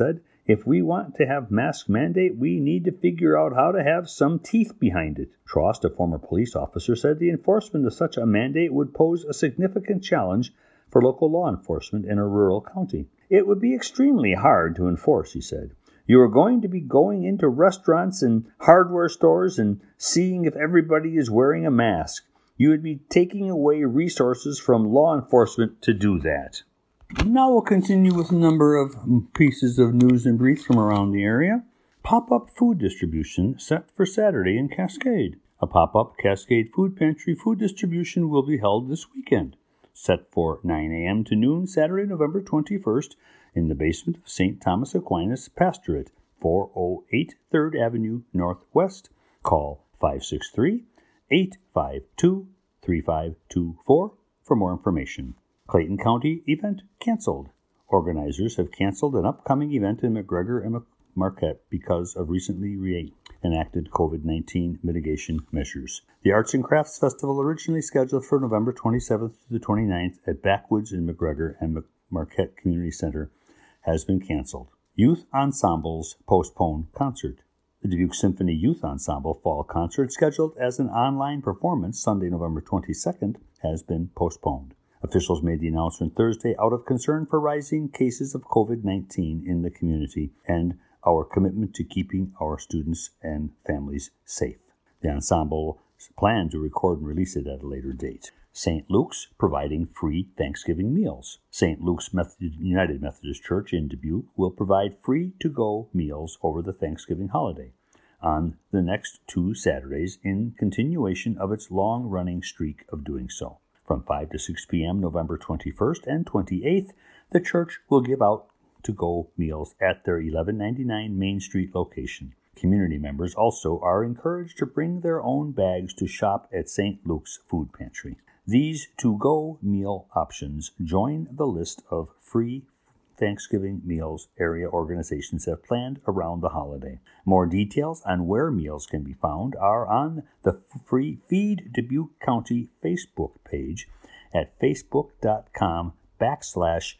If we want to have mask mandate, we need to figure out how to have some teeth behind it. Trost, a former police officer, said the enforcement of such a mandate would pose a significant challenge for local law enforcement in a rural county. It would be extremely hard to enforce, he said. You are going to be going into restaurants and hardware stores and seeing if everybody is wearing a mask. You would be taking away resources from law enforcement to do that. Now we'll continue with a number of pieces of news and briefs from around the area. Pop-up food distribution set for Saturday in Cascade. A pop-up Cascade Food Pantry food distribution will be held this weekend, set for nine a.m. to noon Saturday, November twenty-first, in the basement of Saint Thomas Aquinas Pastorate, four oh eight third Avenue Northwest. Call five six three, eight five two, three five two four for more information. Clayton County event canceled. Organizers have canceled an upcoming event in McGregor and Marquette because of recently re-enacted covid nineteen mitigation measures. The Arts and Crafts Festival, originally scheduled for November twenty-seventh to the twenty-ninth at Backwoods in McGregor and Marquette Community Center, has been canceled. Youth Ensembles postponed concert. The Dubuque Symphony Youth Ensemble Fall Concert, scheduled as an online performance Sunday, November twenty-second, has been postponed. Officials made the announcement Thursday out of concern for rising cases of covid nineteen in the community and our commitment to keeping our students and families safe. The ensemble planned to record and release it at a later date. Saint Luke's providing free Thanksgiving meals. Saint Luke's Methodist, United Methodist Church in Dubuque will provide free to-go meals over the Thanksgiving holiday on the next two Saturdays in continuation of its long-running streak of doing so. From five to six p.m. November twenty-first and twenty-eighth, the church will give out to-go meals at their eleven ninety-nine Main Street location. Community members also are encouraged to bring their own bags to shop at Saint Luke's Food Pantry. These to-go meal options join the list of free Thanksgiving meals area organizations have planned around the holiday. More details on where meals can be found are on the free Feed Dubuque County Facebook page at facebook.com backslash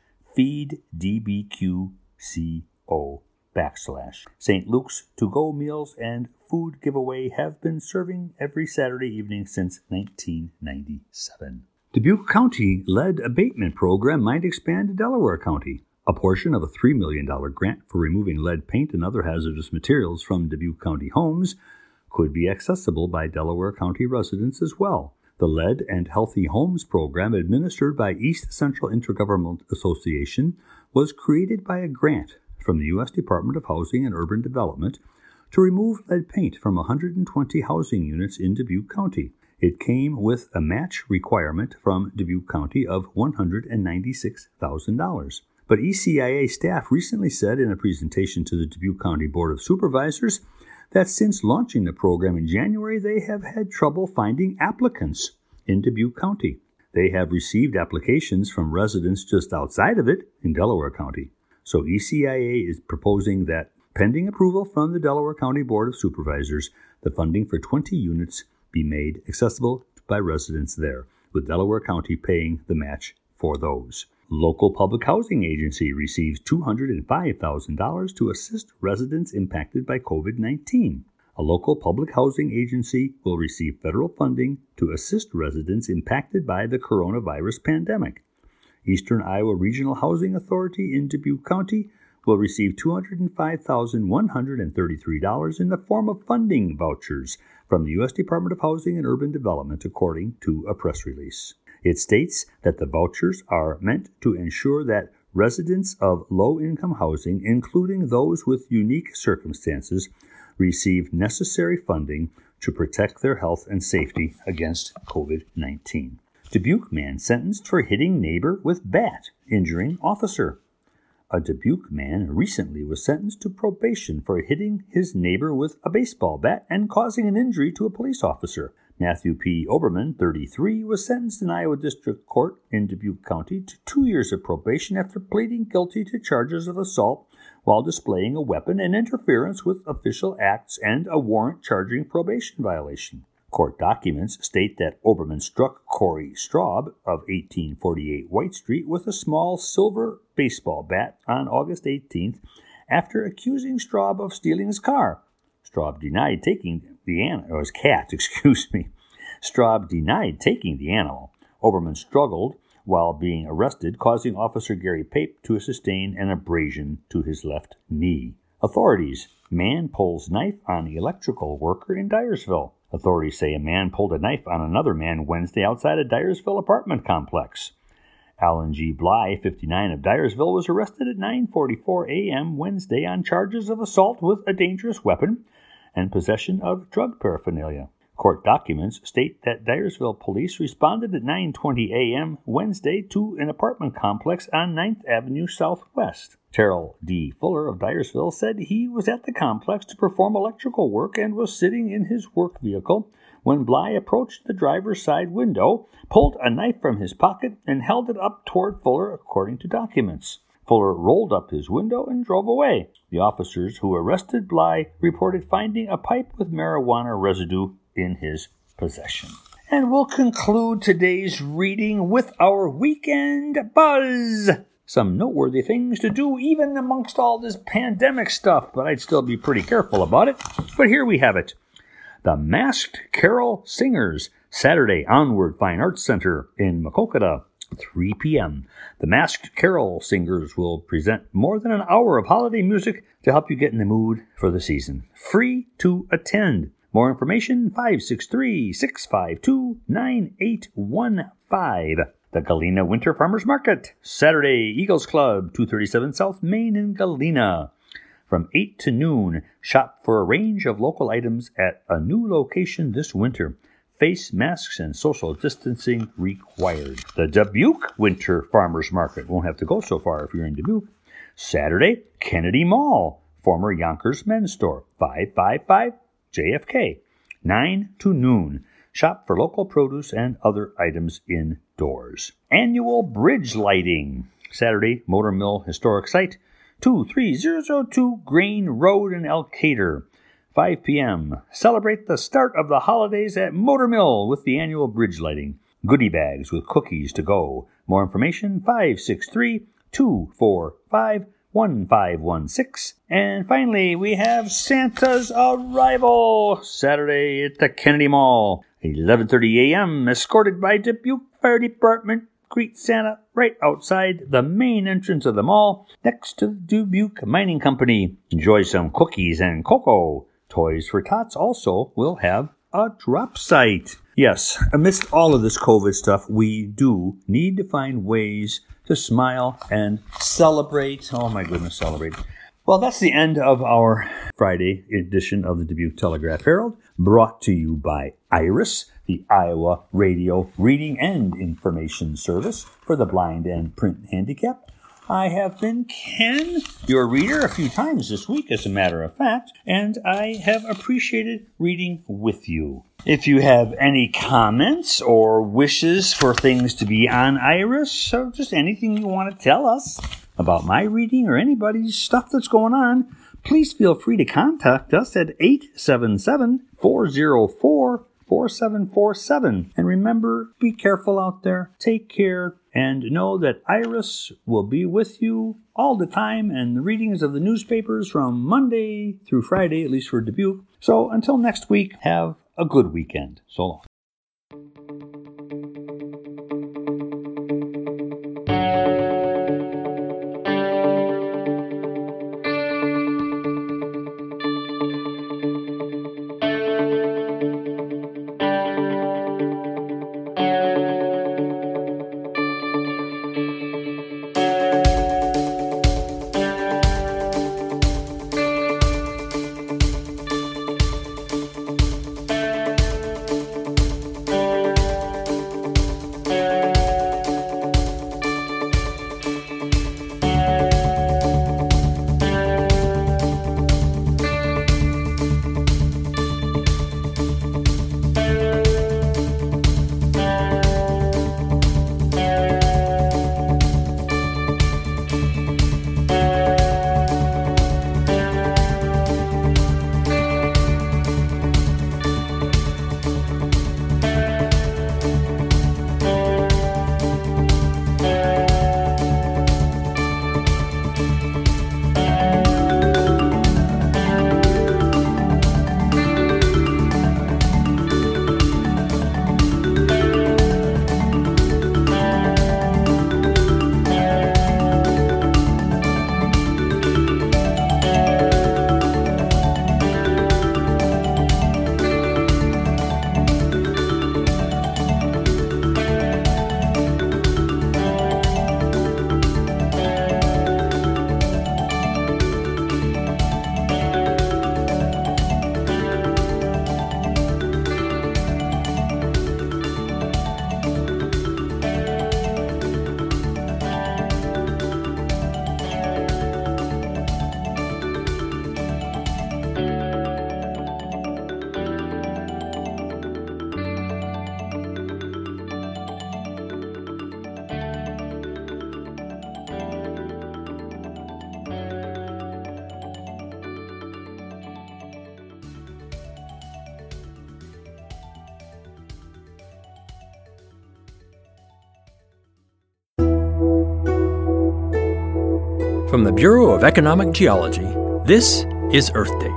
feeddbqco backslash. Saint Luke's to-go meals and food giveaway have been serving every Saturday evening since nineteen ninety-seven. Dubuque County lead abatement program might expand to Delaware County. A portion of a three million dollars grant for removing lead paint and other hazardous materials from Dubuque County homes could be accessible by Delaware County residents as well. The Lead and Healthy Homes program, administered by East Central Intergovernmental Association, was created by a grant from the U S Department of Housing and Urban Development to remove lead paint from one hundred twenty housing units in Dubuque County. It came with a match requirement from Dubuque County of one hundred ninety-six thousand dollars. But E C I A staff recently said in a presentation to the Dubuque County Board of Supervisors that since launching the program in January, they have had trouble finding applicants in Dubuque County. They have received applications from residents just outside of it in Delaware County. So E C I A is proposing that, pending approval from the Delaware County Board of Supervisors, the funding for twenty units be made accessible by residents there, with Delaware County paying the match for those. Local Public Housing Agency receives two hundred five thousand dollars to assist residents impacted by covid nineteen. A local public housing agency will receive federal funding to assist residents impacted by the coronavirus pandemic. Eastern Iowa Regional Housing Authority in Dubuque County will receive two hundred five thousand one hundred thirty-three dollars in the form of funding vouchers from the U S Department of Housing and Urban Development, according to a press release. It states that the vouchers are meant to ensure that residents of low-income housing, including those with unique circumstances, receive necessary funding to protect their health and safety against covid nineteen. Dubuque man sentenced for hitting neighbor with bat, injuring officer. A Dubuque man recently was sentenced to probation for hitting his neighbor with a baseball bat and causing an injury to a police officer. Matthew P. Oberman, thirty-three, was sentenced in Iowa District Court in Dubuque County to two years of probation after pleading guilty to charges of assault while displaying a weapon and interference with official acts and a warrant charging probation violation. Court documents state that Oberman struck Corey Straub of eighteen forty-eight White Street with a small silver baseball bat on August eighteenth after accusing Straub of stealing his car. Straub denied taking the animal, or his cat, excuse me. Straub denied taking the animal. Oberman struggled while being arrested, causing Officer Gary Pape to sustain an abrasion to his left knee. Authorities. Man pulls knife on electrical worker in Dyersville. Authorities say a man pulled a knife on another man Wednesday outside a Dyersville apartment complex. Alan G. Bly, fifty-nine, of Dyersville, was arrested at nine forty-four a.m. Wednesday on charges of assault with a dangerous weapon and possession of drug paraphernalia. Court documents state that Dyersville police responded at nine twenty a.m. Wednesday to an apartment complex on ninth Avenue Southwest. Terrell D. Fuller of Dyersville said he was at the complex to perform electrical work and was sitting in his work vehicle when Bly approached the driver's side window, pulled a knife from his pocket, and held it up toward Fuller, according to documents. Fuller rolled up his window and drove away. The officers who arrested Bly reported finding a pipe with marijuana residue in his possession. And we'll conclude today's reading with our weekend buzz. Some noteworthy things to do even amongst all this pandemic stuff, but I'd still be pretty careful about it. But here we have it. The Masked Carol Singers, Saturday, Onward Fine Arts Center in Maquoketa, three p.m. The Masked Carol Singers will present more than an hour of holiday music to help you get in the mood for the season. Free to attend. More information, five six three, six five two, nine eight one five. The Galena Winter Farmers Market, Saturday, Eagles Club, two thirty-seven South Main in Galena. From eight to noon, shop for a range of local items at a new location this winter. Face masks and social distancing required. The Dubuque Winter Farmers Market. Won't have to go so far if you're in Dubuque. Saturday, Kennedy Mall, former Yonkers Men's Store, five five five J F K, nine to noon. Shop for local produce and other items indoors. Annual bridge lighting. Saturday, Motor Mill Historic Site, two three zero zero two Grain Road in Elkader, five p.m. Celebrate the start of the holidays at Motor Mill with the annual bridge lighting. Goodie bags with cookies to go. More information, five six three, two four five, one five one six. And finally, we have Santa's Arrival, Saturday at the Kennedy Mall, eleven thirty a.m., escorted by Dubuque Fire Department. Greet Santa right outside the main entrance of the mall, next to the Dubuque Mining Company. Enjoy some cookies and cocoa. Toys for Tots also will have a drop site. Yes, amidst all of this COVID stuff, we do need to find ways to smile and celebrate. Oh my goodness, celebrate. Well, that's the end of our Friday edition of the Dubuque Telegraph Herald, brought to you by IRIS, the Iowa Radio Reading and Information Service for the blind and print handicapped. I have been Ken, your reader, a few times this week, as a matter of fact, and I have appreciated reading with you. If you have any comments or wishes for things to be on IRIS, or just anything you want to tell us about my reading or anybody's stuff that's going on, please feel free to contact us at eight seven seven, four zero four, four seven four seven. And remember, be careful out there, take care, and know that IRIS will be with you all the time, and the readings of the newspapers from Monday through Friday, at least for Dubuque. So until next week, have a good weekend. So long. From the Bureau of Economic Geology, this is Earth Date.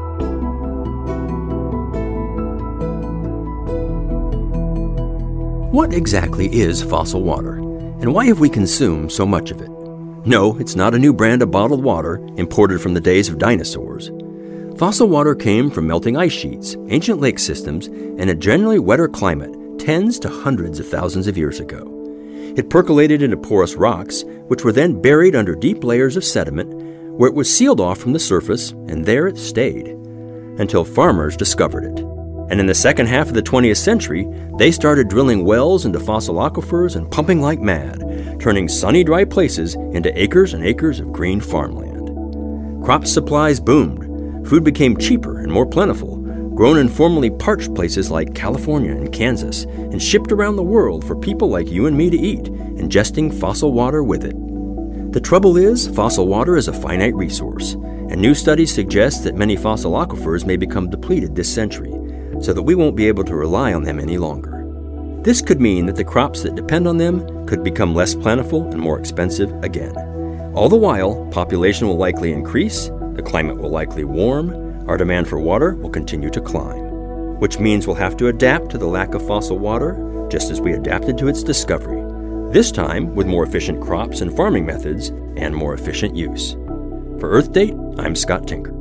What exactly is fossil water, and why have we consumed so much of it? No, it's not a new brand of bottled water imported from the days of dinosaurs. Fossil water came from melting ice sheets, ancient lake systems, and a generally wetter climate tens to hundreds of thousands of years ago. It percolated into porous rocks, which were then buried under deep layers of sediment, where it was sealed off from the surface, and there it stayed, until farmers discovered it. And in the second half of the twentieth century, they started drilling wells into fossil aquifers and pumping like mad, turning sunny, dry places into acres and acres of green farmland. Crop supplies boomed. Food became cheaper and more plentiful, grown in formerly parched places like California and Kansas, and shipped around the world for people like you and me to eat, ingesting fossil water with it. The trouble is, fossil water is a finite resource, and new studies suggest that many fossil aquifers may become depleted this century, so that we won't be able to rely on them any longer. This could mean that the crops that depend on them could become less plentiful and more expensive again. All the while, population will likely increase, the climate will likely warm, our demand for water will continue to climb, which means we'll have to adapt to the lack of fossil water, just as we adapted to its discovery, this time with more efficient crops and farming methods and more efficient use. For Earth Date, I'm Scott Tinker.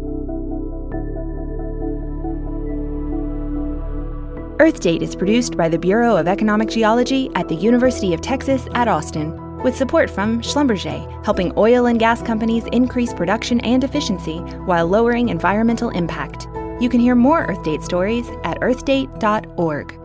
Earth Date is produced by the Bureau of Economic Geology at the University of Texas at Austin, with support from Schlumberger, helping oil and gas companies increase production and efficiency while lowering environmental impact. You can hear more Earth Date stories at earth date dot org.